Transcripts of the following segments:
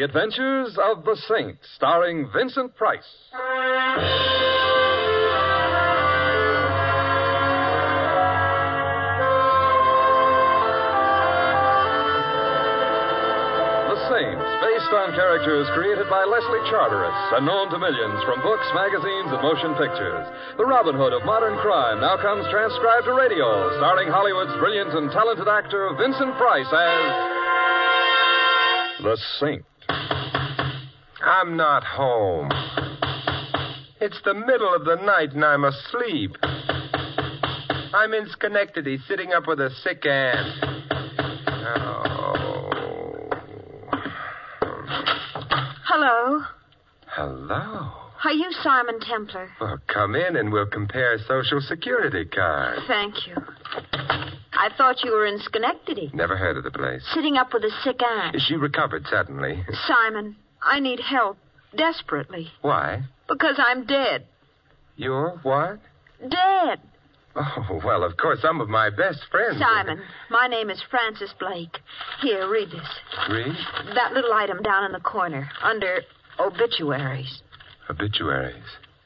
Adventures of the Saint, starring Vincent Price. Based on characters created by Leslie Charteris and known to millions from books, magazines, and motion pictures. The Robin Hood of modern crime now comes transcribed to radio, starring Hollywood's brilliant and talented actor Vincent Price as the Saint. I'm not home. It's the middle of the night and I'm asleep. I'm in Schenectady, sitting up with a sick aunt. Hello. Hello. Are you Simon Templar? Well, come in and we'll compare Social Security cards. Thank you. I thought you were in Schenectady. Never heard of the place. Sitting up with a sick aunt. She recovered suddenly. Simon, I need help. Desperately. Why? Because I'm dead. You're what? Dead. Oh, well, of course, some of my best friends... Simon, my name is Francis Blake. Here, read this. Read? That little item down in the corner, under obituaries. Obituaries?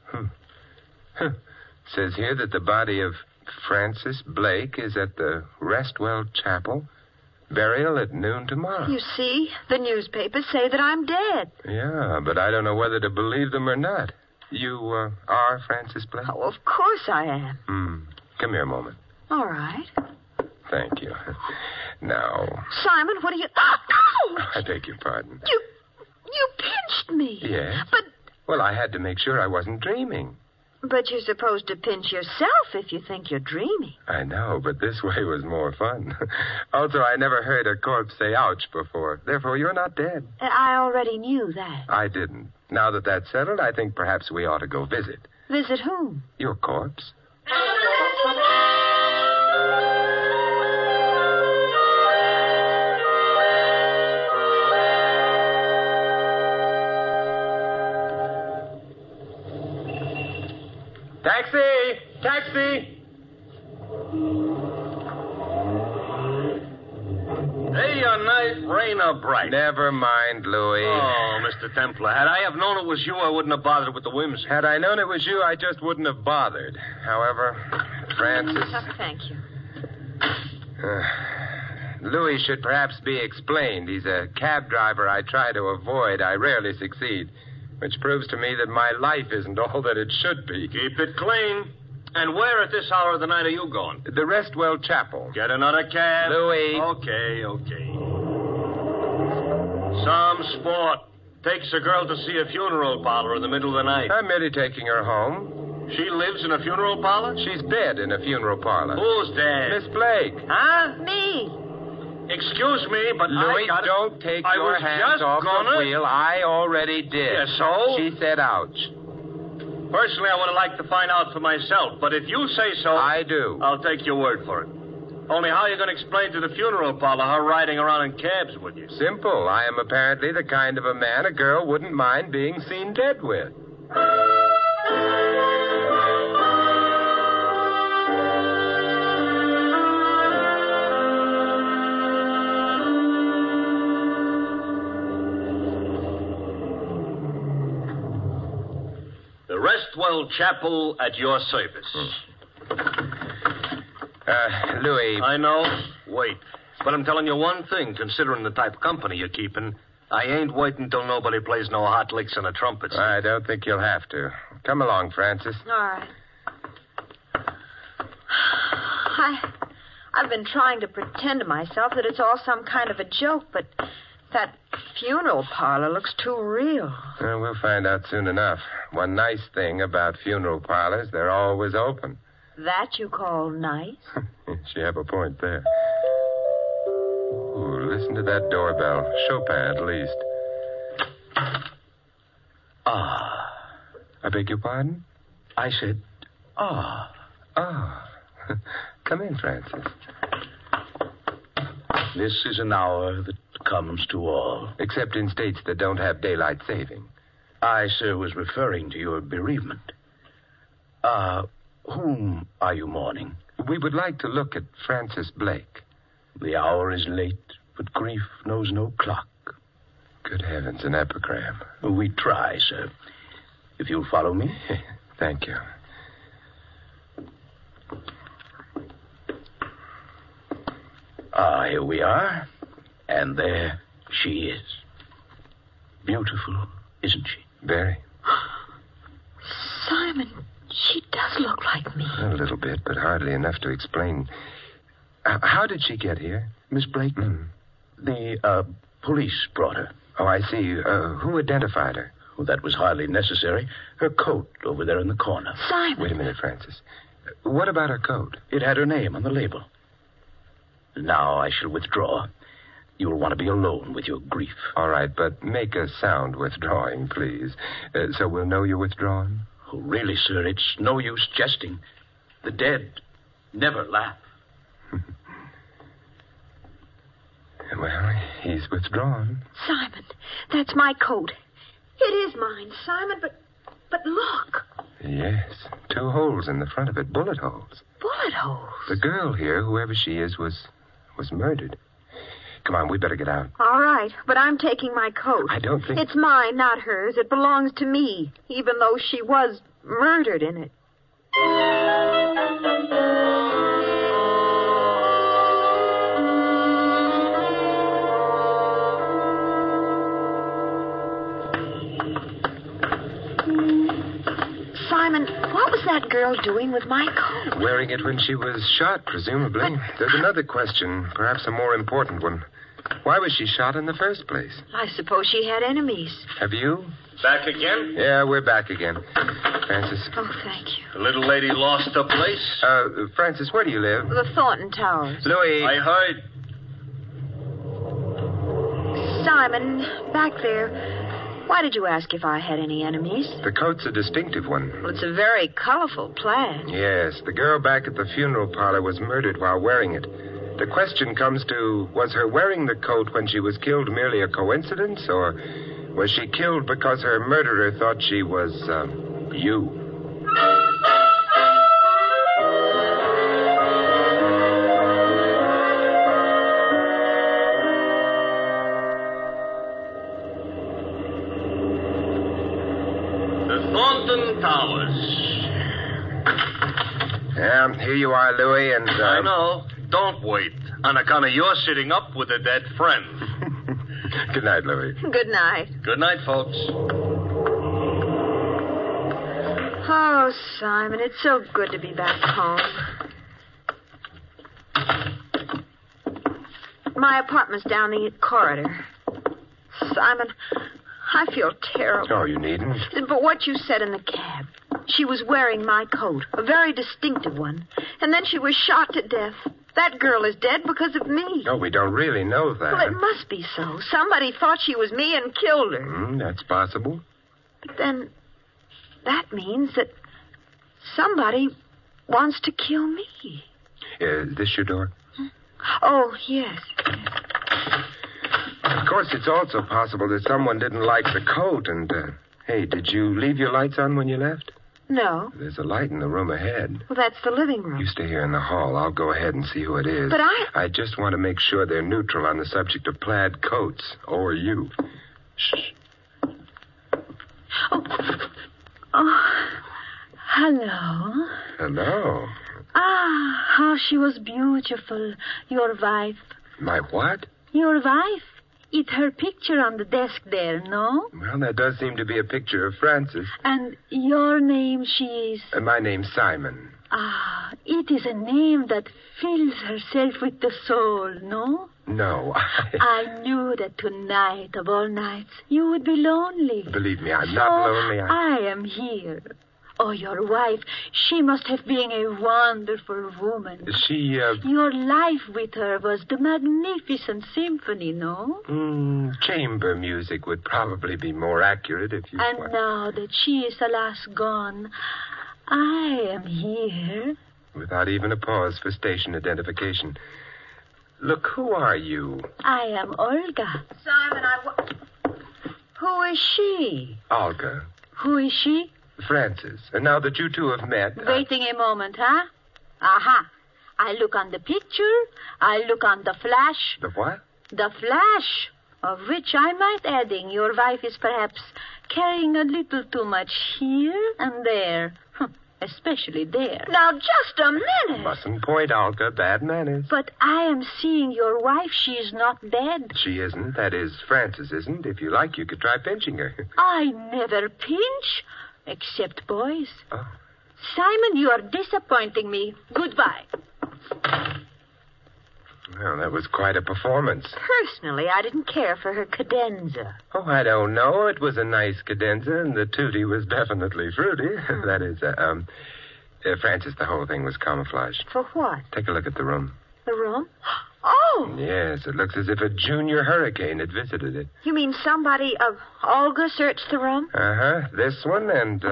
Says here that the body of Francis Blake is at the Restwell Chapel. Burial at noon tomorrow. You see, the newspapers say that I'm dead. Yeah, but I don't know whether to believe them or not. You are Francis Blake? Oh, of course I am. Come here a moment. All right. Thank you. Now... Simon, what are you... Oh, I beg your pardon. You pinched me. Yes? But... Well, I had to make sure I wasn't dreaming. But you're supposed to pinch yourself if you think you're dreaming. I know, but this way was more fun. Also, I never heard a corpse say ouch before. Therefore, you're not dead. I already knew that. I didn't. Now that that's settled, I think perhaps we ought to go visit. Visit whom? Your corpse. Taxi! Day or night, rain or bright. Never mind, Louis. Oh, Mr. Templar, had I have known it was you, I wouldn't have bothered with the whimsy. Had I known it was you, I just wouldn't have bothered. However, Francis... Thank you. Louis should perhaps be explained. He's a cab driver I try to avoid. I rarely succeed. Which proves to me that my life isn't all that it should be. Keep it clean. And where at this hour of the night are you going? The Restwell Chapel. Get another cab. Louis. Okay. Some sport. Takes a girl to see a funeral parlor in the middle of the night. I'm merely taking her home. She lives in a funeral parlor? She's dead in a funeral parlor. Who's dead? Miss Blake. Huh? Me. Excuse me, but Louis, don't take your hands off the wheel. I already did. Yeah, so? She said ouch. Personally, I would have liked to find out for myself, but if you say so... I do. I'll take your word for it. Only how are you going to explain to the funeral parlor her riding around in cabs with you? Simple. I am apparently the kind of a man a girl wouldn't mind being seen dead with. Restwell Chapel at your service. Louis. I know. Wait. But I'm telling you one thing, considering the type of company you're keeping. I ain't waiting till nobody plays no hot licks on a trumpet. I don't think you'll have to. Come along, Francis. All right. I've been trying to pretend to myself that it's all some kind of a joke, but that funeral parlor looks too real. We'll find out soon enough. One nice thing about funeral parlors, they're always open. That you call nice? You have a point there. Ooh, listen to that doorbell. Chopin, at least. Ah. I beg your pardon? I said, ah. Ah. Come in, Francis. This is an hour that comes to all. Except in states that don't have daylight saving. I, sir, was referring to your bereavement. Whom are you mourning? We would like to look at Francis Blake. The hour is late, but grief knows no clock. Good heavens, an epigram. We try, sir. If you'll follow me. Thank you. Here we are. And there she is. Beautiful, isn't she? Very. Simon, she does look like me. A little bit, but hardly enough to explain. How did she get here? Miss Blake? The police brought her. Oh, I see. Who identified her? Well, that was hardly necessary. Her coat over there in the corner. Simon. Wait a minute, Francis. What about her coat? It had her name on the label. Now I shall withdraw. You'll want to be alone with your grief. All right, but make a sound withdrawing, please. So we'll know you're withdrawn? Oh, really, sir, it's no use jesting. The dead never laugh. Well, he's withdrawn. Simon, that's my coat. It is mine, Simon, but look. Yes, 2 holes in the front of it, bullet holes. Bullet holes? The girl here, whoever she is, was murdered. Come on, we better get out. All right, but I'm taking my coat. I don't think... It's mine, not hers. It belongs to me, even though she was murdered in it. Simon, what was that girl doing with my coat? Wearing it when she was shot, presumably. There's another question, perhaps a more important one. Why was she shot in the first place? I suppose she had enemies. Have you? Back again? Yeah, we're back again. Francis. Oh, thank you. The little lady lost her place? Francis, where do you live? The Thornton Towers. Louis. I heard. Simon, back there. Why did you ask if I had any enemies? The coat's a distinctive one. Well, it's a very colorful plaid. Yes, the girl back at the funeral parlor was murdered while wearing it. The question comes to, was her wearing the coat when she was killed merely a coincidence, or was she killed because her murderer thought she was, you? Thornton Towers. Yeah, here you are, Louis, and... I know. Don't wait. On account of your sitting up with a dead friend. Good night, Louis. Good night. Good night, folks. Oh, Simon, it's so good to be back home. My apartment's down the corridor. Simon, I feel terrible. Oh, you needn't. But what you said in the cab. She was wearing my coat, a very distinctive one. And then she was shot to death. That girl is dead because of me. Oh, we don't really know that. Well, it must be so. Somebody thought she was me and killed her. That's possible. But then that means that somebody wants to kill me. Is this your door? Oh, yes. Of course, it's also possible that someone didn't like the coat and, hey, did you leave your lights on when you left? No. There's a light in the room ahead. Well, that's the living room. You stay here in the hall. I'll go ahead and see who it is. But I just want to make sure they're neutral on the subject of plaid coats, or you. Shh. Oh, hello. Hello. Ah, how she was beautiful, your wife. My what? Your wife. It's her picture on the desk there, no? Well, that does seem to be a picture of Francis. And your name, she is? My name's Simon. Ah, it is a name that fills herself with the soul, no? No. I knew that tonight, of all nights, you would be lonely. Believe me, I'm not lonely. I am here. Oh, your wife, she must have been a wonderful woman. She, Your life with her was the magnificent symphony, no? Chamber music would probably be more accurate if you... And now that she is alas gone, I am here. Without even a pause for station identification. Look, who are you? I am Olga. Simon, Who is she? Olga. Who is she? Francis. And now that you two have met... Waiting a moment, huh? Aha. I look on the picture. I look on the flash. The what? The flash. Of which I might adding, your wife is perhaps carrying a little too much here and there. Especially there. Now, just a minute. Mustn't point, Olga. Bad manners. But I am seeing your wife. She is not dead. She isn't. That is, Frances isn't. If you like, you could try pinching her. I never pinch, except boys. Oh. Simon, you are disappointing me. Goodbye. Well, that was quite a performance. Personally, I didn't care for her cadenza. Oh, I don't know. It was a nice cadenza, and the tutti was definitely fruity. That is, Francis, the whole thing was camouflaged. For what? Take a look at the room. The room? Oh! Yes, it looks as if a junior hurricane had visited it. You mean somebody, Olga searched the room? Uh-huh. This one and,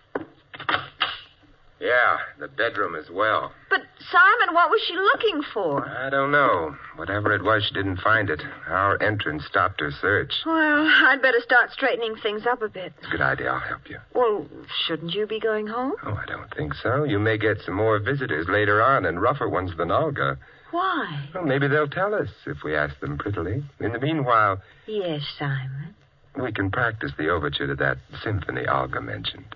yeah, the bedroom as well. But, Simon, what was she looking for? I don't know. Whatever it was, she didn't find it. Our entrance stopped her search. Well, I'd better start straightening things up a bit. Good idea. I'll help you. Well, shouldn't you be going home? Oh, I don't think so. You may get some more visitors later on, and rougher ones than Olga. Why? Well, maybe they'll tell us if we ask them prettily. In the meanwhile, Yes, Simon. we can practice the overture to that symphony Olga mentioned.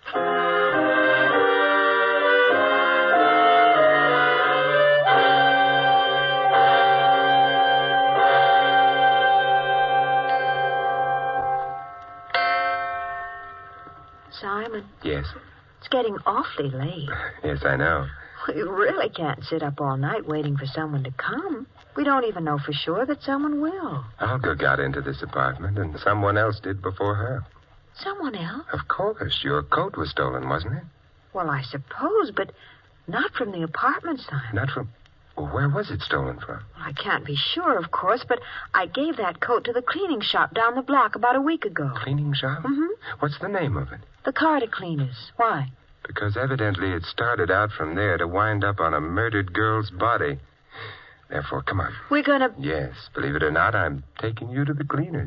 Simon, Yes. it's getting awfully late. Yes, I know. We really can't sit up all night waiting for someone to come. We don't even know for sure that someone will. Olga got into this apartment, and someone else did before her. Someone else? Of course. Your coat was stolen, wasn't it? Well, I suppose, but not from the apartment, Simon. Not from... Well, where was it stolen from? Well, I can't be sure, of course, but I gave that coat to the cleaning shop down the block about a week ago. Cleaning shop? Mm-hmm. What's the name of it? The Carter Cleaners. Why? Because evidently it started out from there to wind up on a murdered girl's body. Therefore, come on. We're gonna... Yes, believe it or not, I'm taking you to the cleaners.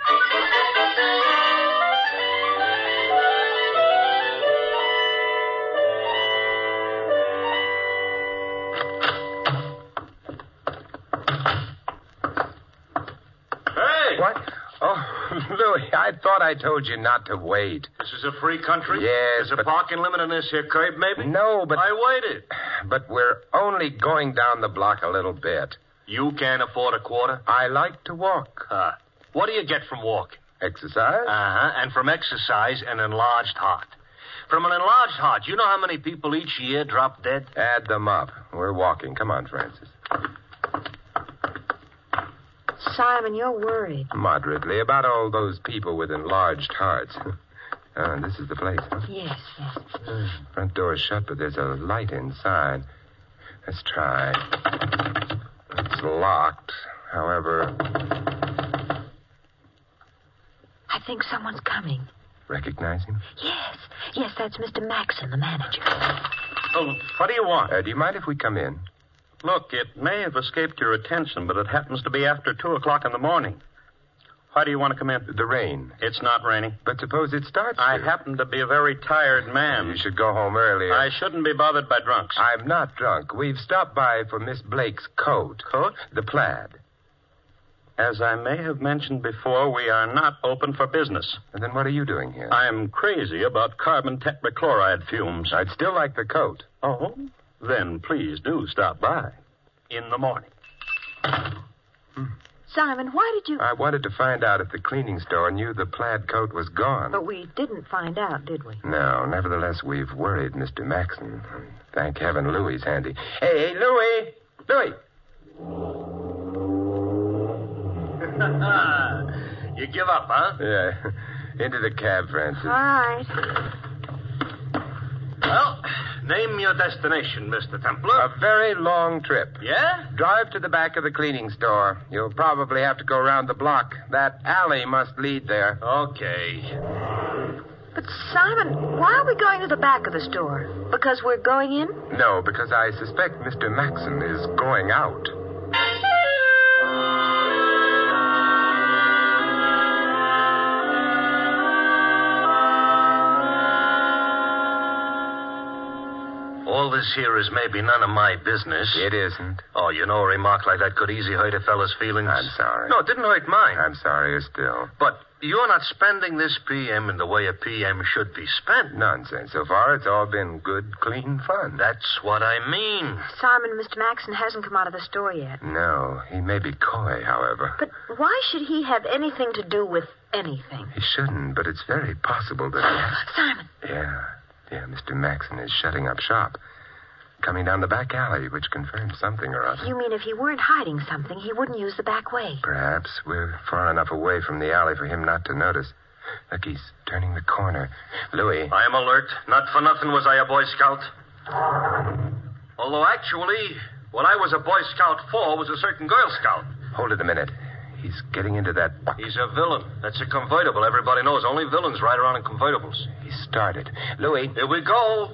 Hey! What? Oh, Louis, I thought I told you not to wait. This is a free country? Yes, There's a but- parking limit on this here curb, maybe? No, but... I waited. But we're only going down the block a little bit. You can't afford a quarter? I like to walk. What do you get from walking? Exercise? Uh-huh. And from exercise, an enlarged heart. From an enlarged heart, you know how many people each year drop dead? Add them up. We're walking. Come on, Francis. Simon, you're worried. Moderately. About all those people with enlarged hearts. This is the place, huh? Yes. Front door's shut, but there's a light inside. Let's try. It's locked. However, I think someone's coming. recognize him? Yes, that's Mr. Maxon, the manager. Oh, what do you want? Do you mind if we come in? Look, it may have escaped your attention, but it happens to be after 2 o'clock in the morning. Why do you want to come in? The rain. It's not raining. But suppose it starts I to. happen to be a very tired man. You should go home earlier. I shouldn't be bothered by drunks. I'm not drunk. We've stopped by for Miss Blake's coat. Coat? The plaid. As I may have mentioned before, we are not open for business. And then what are you doing here? I'm crazy about carbon tetrachloride fumes. I'd still like the coat. Oh? Then please do stop by. In the morning. Simon, why did you... I wanted to find out if the cleaning store knew the plaid coat was gone. But we didn't find out, did we? No, nevertheless, we've worried Mr. Maxon. Thank heaven Louie's handy. Hey, Louie! Louie! You give up, huh? Yeah. Into the cab, Francis. All right. Well, name your destination, Mr. Templar. A very long trip. Yeah? Drive to the back of the cleaning store. You'll probably have to go around the block. That alley must lead there. Okay. But, Simon, why are we going to the back of the store? Because we're going in? No, because I suspect Mr. Maxon is going out. all this here is maybe none of my business. It isn't. Oh, you know, a remark like that could easily hurt a fella's feelings. I'm sorry. No, it didn't hurt mine. I'm sorrier still. But you're not spending this PM in the way a PM should be spent. Nonsense. So far, it's all been good, clean fun. That's what I mean. Simon, Mr. Maxon hasn't come out of the store yet. No, he may be coy, however. But why should he have anything to do with anything? He shouldn't, but it's very possible that Simon. Yeah, Mr. Maxon is shutting up shop. Coming down the back alley, which confirms something or other. You mean if he weren't hiding something, he wouldn't use the back way? Perhaps. We're far enough away from the alley for him not to notice. Look, he's turning the corner. Louis. I am alert. Not for nothing was I a Boy Scout. Although, actually, what I was a Boy Scout for was a certain Girl Scout. Hold it a minute. He's getting into that... He's a villain. That's a convertible. Everybody knows only villains ride around in convertibles. He started. Louis. Here we go.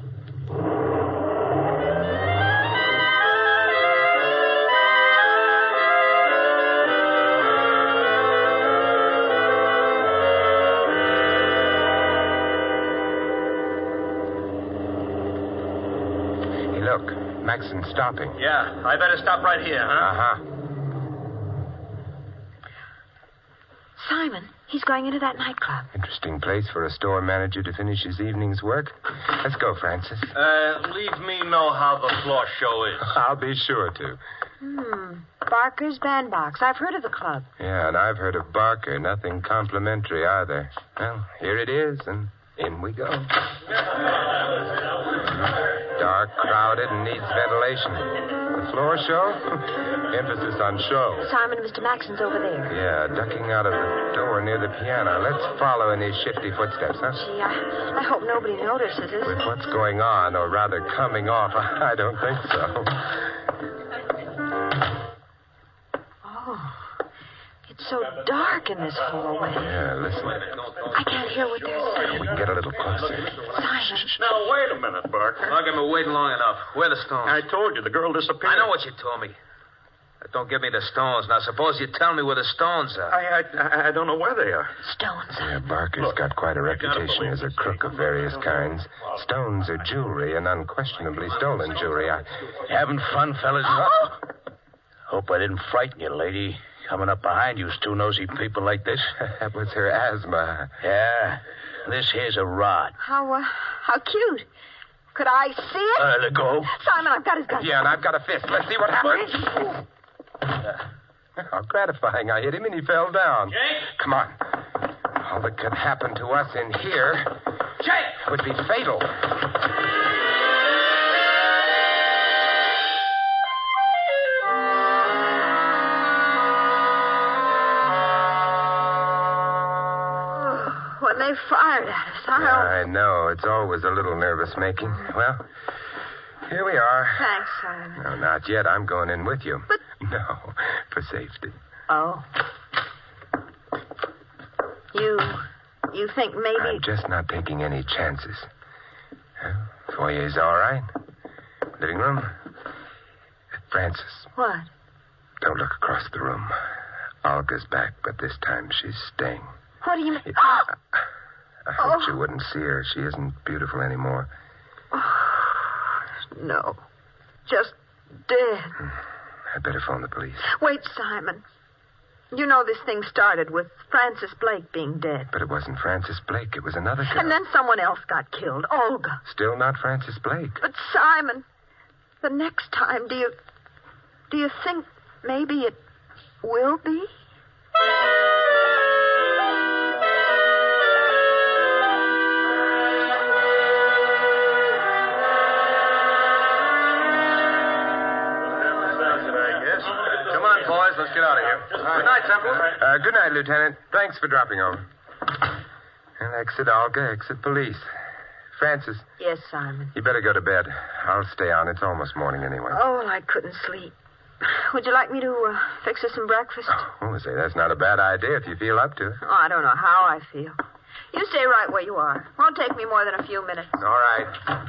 Hey, look. Maxon's stopping. Yeah, I better stop right here, huh? Uh-huh. Simon, he's going into that nightclub. Interesting place for a store manager to finish his evening's work. Let's go, Francis. Leave me know how the floor show is. I'll be sure to. Barker's Bandbox. I've heard of the club. Yeah, and I've heard of Barker. Nothing complimentary either. Well, here it is, and in we go. Dark, crowded, and needs ventilation. The floor show? Emphasis on show. Simon, Mr. Maxon's over there. Yeah, ducking out of the door near the piano. Let's follow in his shifty footsteps, huh? Gee, I hope nobody notices us. With what's going on, or rather coming off, I don't think so. Oh, it's so dark in this hallway. Yeah, listen. I can't hear what they're saying. We can get a little closer. Simon. Now, wait a minute, Barker. I've been waiting long enough. Where are the stones? I told you the girl disappeared. I know what you told me. Don't give me the stones. Now, suppose you tell me where the stones are. I don't know where they are. Stones. Yeah, Barker's got quite a reputation as a crook of various kinds. Stones are jewelry, and unquestionably stolen jewelry. Having fun, fellas? Oh! Hope I didn't frighten you, lady. Coming up behind you, two nosy people like this. That was her asthma. Yeah. This here's a rod. How cute. Could I see it? Let go. Simon, I've got his gun. Yeah, and I've got a fist. Let's see what happens. How gratifying. I hit him and he fell down. Jake? Come on. All that could happen to us in here Jake! would be fatal. When they fired at us, I know. It's always a little nervous-making. Well, here we are. Thanks, Simon. No, not yet. I'm going in with you. But... No, for safety. Oh. You think maybe... I'm just not taking any chances. Foyer's all right. Living room. Francis. What? Don't look across the room. Olga's back, but this time she's staying. What do you mean? I hoped you wouldn't see her. She isn't beautiful anymore. No. Just dead. I better phone the police. Wait, Simon. You know this thing started with Francis Blake being dead. But it wasn't Francis Blake. It was another girl. And then someone else got killed. Olga. Still not Francis Blake. But, Simon, the next time, do you think maybe it will be? Come on, boys. Let's get out of here. Good night, Temple. Good night, Lieutenant. Thanks for dropping over. Well, exit Olga, exit police. Francis, Yes, Simon. you better go to bed. I'll stay on. It's almost morning anyway. Oh, I couldn't sleep. Would you like me to fix us some breakfast? Oh, say, that's not a bad idea if you feel up to it. Oh, I don't know how I feel. You stay right where you are. Won't take me more than a few minutes. All right.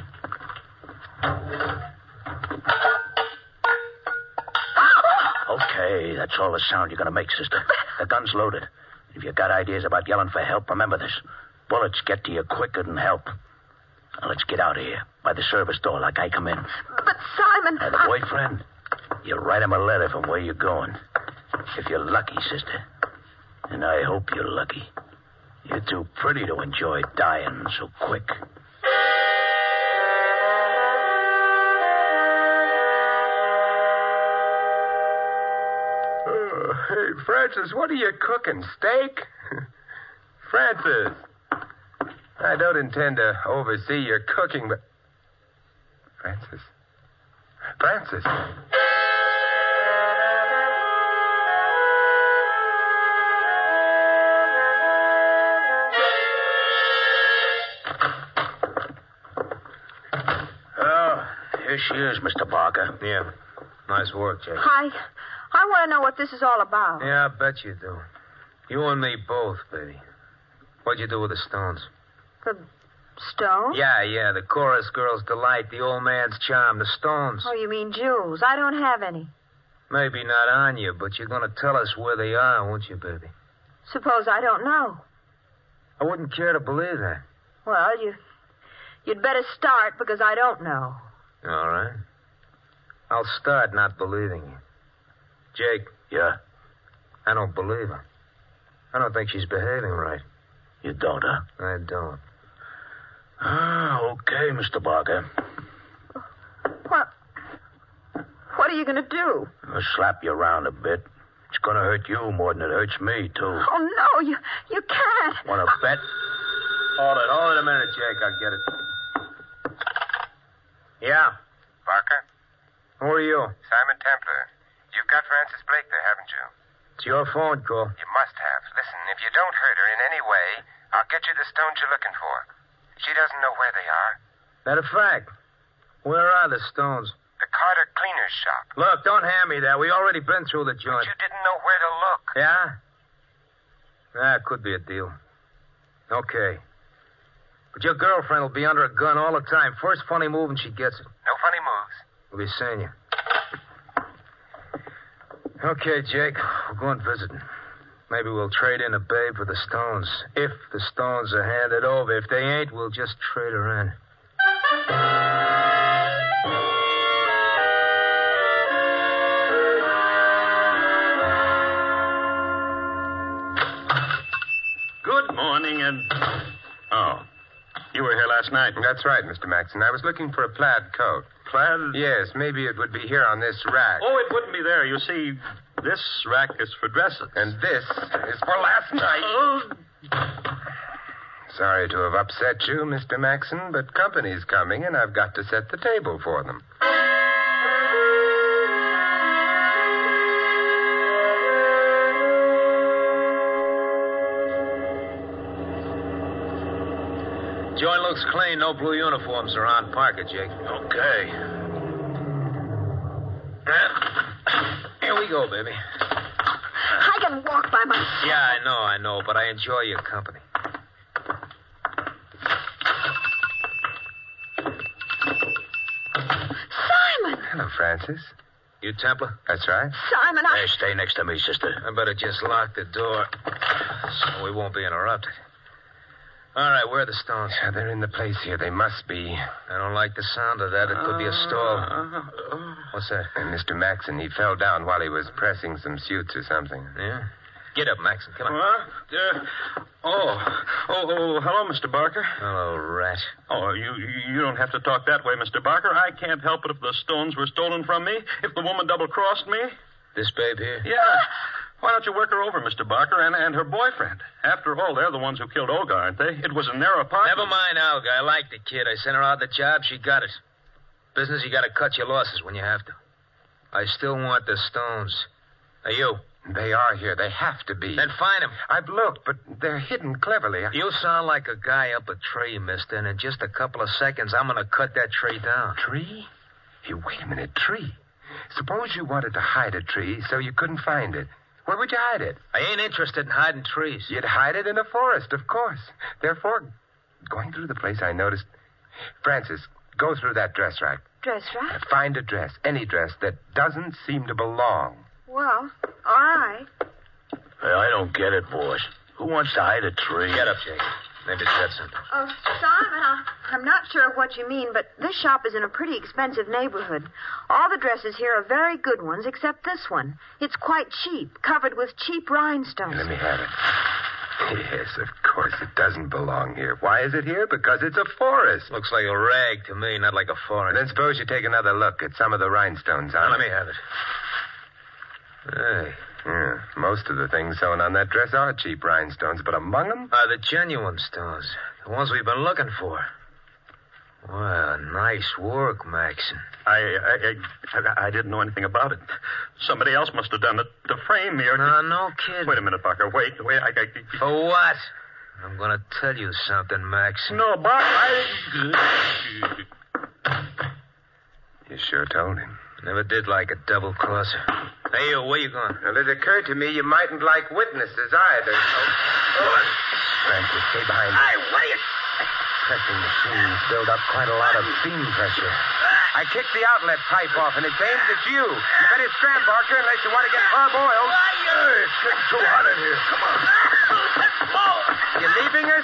Okay, that's all the sound you're going to make, sister. The gun's loaded. If you've got ideas about yelling for help, remember this. Bullets get to you quicker than help. Now, let's get out of here. By the service door, like I come in. But, Simon... The boyfriend? You write him a letter from where you're going. If you're lucky, sister. And I hope you're lucky. You're too pretty to enjoy dying so quick. Hey, Francis, what are you cooking? Steak? Francis. I don't intend to oversee your cooking, but... Francis. Francis. Oh, here she is, Mr. Barker. Yeah. Nice work, Jake. I want to know what this is all about. Yeah, I bet you do. You and me both, baby. What'd you do with the stones? The stones? Yeah, the chorus girl's delight, the old man's charm, the stones. Oh, you mean jewels. I don't have any. Maybe not on you, but you're going to tell us where they are, won't you, baby? Suppose I don't know. I wouldn't care to believe that. Well, you'd better start because I don't know. All right. I'll start not believing you. Jake. Yeah? I don't believe her. I don't think she's behaving right. You don't, huh? I don't. Okay, Mr. Barker. What are you going to do? I'll slap you around a bit. It's going to hurt you more than it hurts me, too. Oh, no, you can't. Want to bet? Hold it a minute, Jake. I'll get it. Yeah. Barker? Who are you? Simon Templar. You've got Francis Blake there, haven't you? It's your phone call. You must have. Listen, if you don't hurt her in any way, I'll get you the stones you're looking for. She doesn't know where they are. Matter of fact, where are the stones? The Carter Cleaner's shop. Look, don't hand me that. We already been through the joint. But you didn't know where to look. Yeah? That could be a deal. Okay. But your girlfriend will be under a gun all the time. First funny move and she gets it. No funny moves. We'll be seeing you. Okay, Jake. We'll go and visit. Maybe we'll trade in a babe for the stones. If the stones are handed over. If they ain't, we'll just trade her in. Good morning, and... Oh, you were here last night. That's right, Mr. Maxon. I was looking for a plaid coat. Plaid? Yes, maybe it would be here on this rack. Oh, it wouldn't be there. You see, this rack is for dresses. And this is for last night. Oh. Sorry to have upset you, Mr. Maxon, but company's coming, and I've got to set the table for them. Joint looks clean. No blue uniforms around. Park it, Jake. Okay. Here we go, baby. I can walk by myself. Yeah, I know, but I enjoy your company. Simon! Hello, Francis. You Templar? That's right. Simon, Hey, stay next to me, sister. I better just lock the door so we won't be interrupted. All right, where are the stones? Yeah, they're in the place here. They must be. I don't like the sound of that. It could be a stall. What's that? And Mr. Maxon, he fell down while he was pressing some suits or something. Yeah? Get up, Maxon. Come on. Hello, Mr. Barker. Hello, rat. Oh, you don't have to talk that way, Mr. Barker. I can't help it if the stones were stolen from me, if the woman double-crossed me. This babe here? Yeah. Why don't you work her over, Mr. Barker, and her boyfriend? After all, they're the ones who killed Olga, aren't they? It was in their apartment. Never mind, Olga. I like the kid. I sent her out the job. She got it. Business, you got to cut your losses when you have to. I still want the stones. Are you? They are here. They have to be. Then find them. I've looked, but they're hidden cleverly. You sound like a guy up a tree, mister, and in just a couple of seconds, I'm going to cut that tree down. Tree? Hey, wait a minute. Tree? Suppose you wanted to hide a tree so you couldn't find it. Where would you hide it? I ain't interested in hiding trees. You'd hide it in a forest, of course. Therefore, going through the place, I noticed... Francis, go through that dress rack. Dress rack? Find a dress, any dress, that doesn't seem to belong. Well, all right. Hey, I don't get it, boss. Who wants to hide a tree? Get up, Jake. Maybe it's got something. Oh, Simon, I'm not sure what you mean, but this shop is in a pretty expensive neighborhood. All the dresses here are very good ones, except this one. It's quite cheap, covered with cheap rhinestones. Let me have it. Yes, of course, it doesn't belong here. Why is it here? Because it's a forest. Looks like a rag to me, not like a forest. Then suppose you take another look at some of the rhinestones on Let it. me have it. Hey. Yeah, most of the things sewn on that dress are cheap rhinestones, but among them... Are the genuine stones. The ones we've been looking for. Well, nice work, Maxon. I didn't know anything about it. Somebody else must have done it to frame me or... No kidding. Wait a minute, Barker. Wait. For what? I'm going to tell you something, Maxon. No, Barker, You sure told him. Never did like a double-crosser. Hey, where you going? Well, it occurred to me you mightn't like witnesses either. Francis, stay behind me. Hey, what are you... Pressing machines build up quite a lot of beam pressure. I kicked the outlet pipe off, and it's aimed at you. You better scram, Barker, unless you want to get parboiled. It's getting too hot in here. Come on. You leaving us?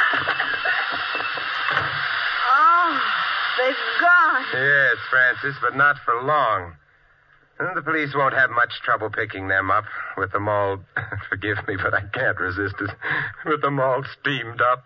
Oh, they've gone. Yes, Francis, but not for long. And the police won't have much trouble picking them up with them all... Forgive me, but I can't resist it. With them all steamed up.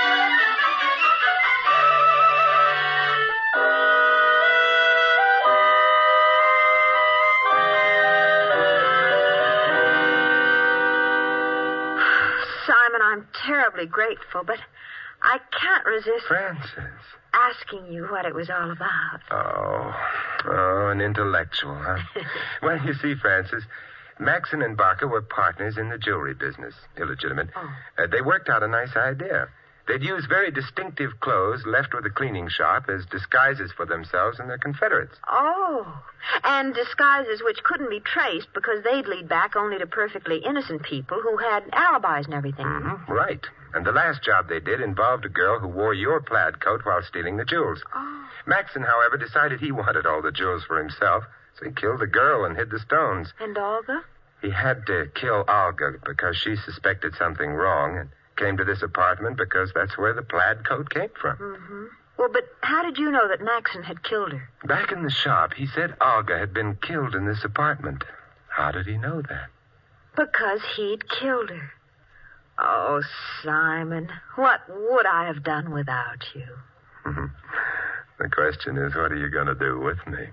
Simon, I'm terribly grateful, but I can't resist Francis. asking you what it was all about. Oh, an intellectual, huh? Well, you see, Francis, Maxon and Barker were partners in the jewelry business. Illegitimate. Oh. They worked out a nice idea. They'd use very distinctive clothes left with a cleaning shop as disguises for themselves and their confederates. Oh, and disguises which couldn't be traced because they'd lead back only to perfectly innocent people who had alibis and everything. Mm-hmm, right. And the last job they did involved a girl who wore your plaid coat while stealing the jewels. Oh. Maxon, however, decided he wanted all the jewels for himself, so he killed the girl and hid the stones. And Olga? He had to kill Olga because she suspected something wrong and came to this apartment because that's where the plaid coat came from. Mm-hmm. Well, but how did you know that Maxon had killed her? Back in the shop, he said Olga had been killed in this apartment. How did he know that? Because he'd killed her. Oh, Simon, what would I have done without you? The question is, what are you going to do with me?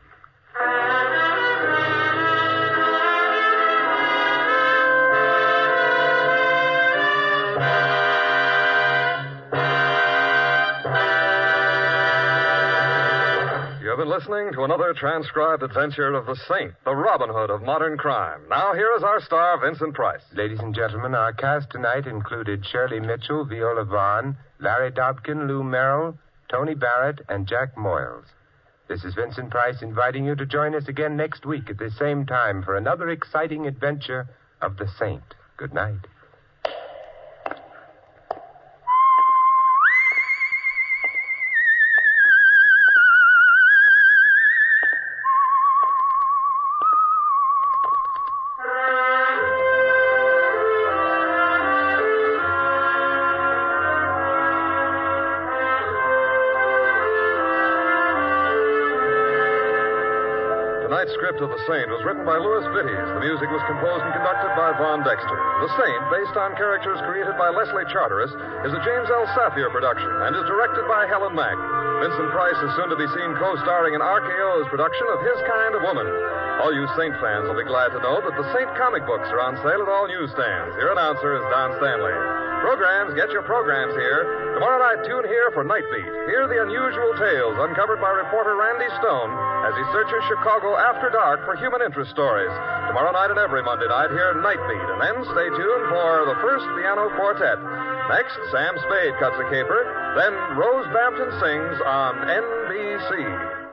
You have been listening to another transcribed adventure of the Saint, the Robin Hood of modern crime. Now, here is our star, Vincent Price. Ladies and gentlemen, our cast tonight included Shirley Mitchell, Viola Vaughn, Larry Dobkin, Lou Merrill, Tony Barrett, and Jack Moyles. This is Vincent Price inviting you to join us again next week at the same time for another exciting adventure of the Saint. Good night. Tonight's script of The Saint was written by Louis Vittes. The music was composed and conducted by Von Dexter. The Saint, based on characters created by Leslie Charteris, is a James L. Safier production and is directed by Helen Mack. Vincent Price is soon to be seen co-starring in RKO's production of His Kind of Woman. All you Saint fans will be glad to know that the Saint comic books are on sale at all newsstands. Your announcer is Don Stanley. Programs, get your programs here. Tomorrow night, tune here for Night Beat. Hear the unusual tales uncovered by reporter Randy Stone as he searches Chicago after dark for human interest stories. Tomorrow night and every Monday night, hear Night Beat. And then stay tuned for the first piano quartet. Next, Sam Spade cuts a caper. Then Rose Bampton sings on NBC.